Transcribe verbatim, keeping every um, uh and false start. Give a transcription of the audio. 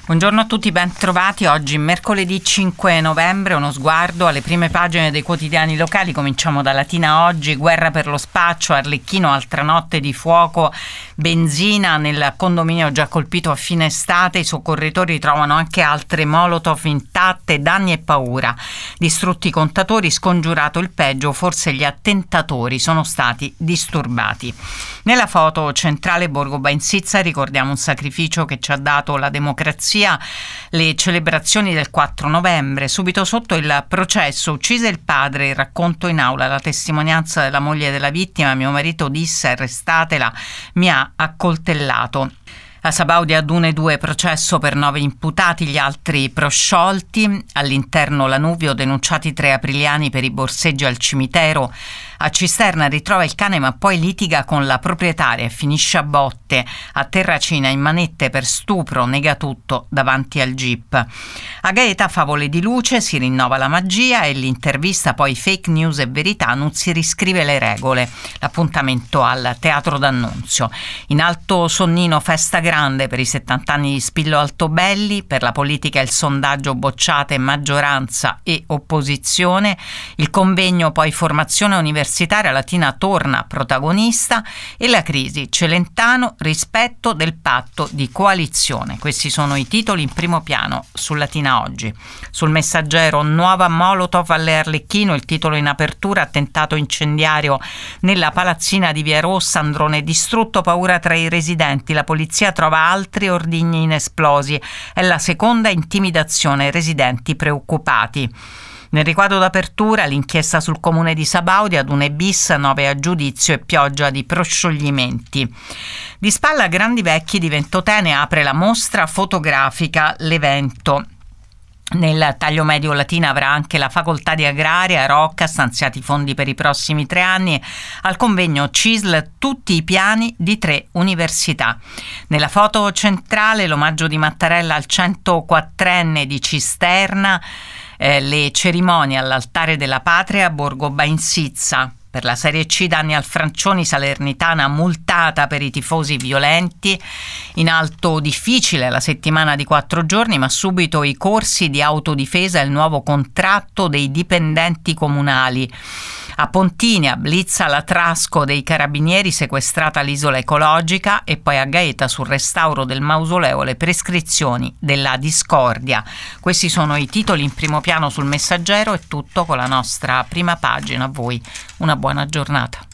Buongiorno a tutti, ben trovati. Oggi mercoledì cinque novembre, uno sguardo alle prime pagine dei quotidiani locali. Cominciamo da Latina Oggi: guerra per lo spaccio, Arlecchino, altra notte di fuoco, benzina nel condominio già colpito a fine estate. I soccorritori trovano anche altre molotov intatte, danni e paura. Distrutti i contatori, scongiurato il peggio, forse gli attentatori sono stati disturbati. Nella foto centrale Borgo Bainsizza ricordiamo un sacrificio che ci ha dato la democrazia, le celebrazioni del quattro novembre. Subito sotto il processo, uccise il padre, il racconto in aula, la testimonianza della moglie della vittima: mio marito disse arrestatela, mi ha accoltellato. A Sabaudia ad uno e due processo per nove imputati, gli altri prosciolti. All'interno Lanuvio, denunciati tre apriliani per i borseggi al cimitero. A Cisterna ritrova il cane ma poi litiga con la proprietaria e finisce a botte. A Terracina in manette per stupro, nega tutto davanti al jeep. A Gaeta favole di luce, si rinnova la magia e l'intervista, poi fake news e verità, non si riscrive le regole. L'appuntamento al Teatro d'Annunzio. In Alto Sonnino festa grande per i settanta anni di Spillo Altobelli, per la politica il sondaggio bocciate maggioranza e opposizione. Il convegno poi formazione universitaria, Latina torna protagonista e la crisi, Celentano, rispetto del patto di coalizione. Questi sono i titoli in primo piano su Latina Oggi. Sul Messaggero, nuova molotov alle Arlecchino, il titolo in apertura: attentato incendiario nella palazzina di Via Rossa, androne distrutto, paura tra i residenti, la polizia trova altri ordigni inesplosi, è la seconda intimidazione, residenti preoccupati. Nel riquadro d'apertura l'inchiesta sul comune di Sabaudia, ad un bis, nove a giudizio e pioggia di proscioglimenti. Di spalla Grandi Vecchi di Ventotene apre la mostra fotografica l'evento. Nel taglio medio Latina avrà anche la facoltà di agraria a Rocca, stanziati fondi per i prossimi tre anni. Al convegno C I S L tutti i piani di tre università. Nella foto centrale l'omaggio di Mattarella al centoquattrenne di Cisterna, eh, le cerimonie all'altare della patria a Borgo Bainsizza. Per la Serie C danni al Francioni, Salernitana multata per i tifosi violenti. In alto difficile la settimana di quattro giorni, ma subito i corsi di autodifesa e il nuovo contratto dei dipendenti comunali. A Pontinia, blitz alla Trasco dei carabinieri, sequestrata l'isola ecologica, e poi a Gaeta sul restauro del mausoleo le prescrizioni della discordia. Questi sono i titoli in primo piano sul Messaggero. È tutto con la nostra prima pagina. A voi una buona giornata.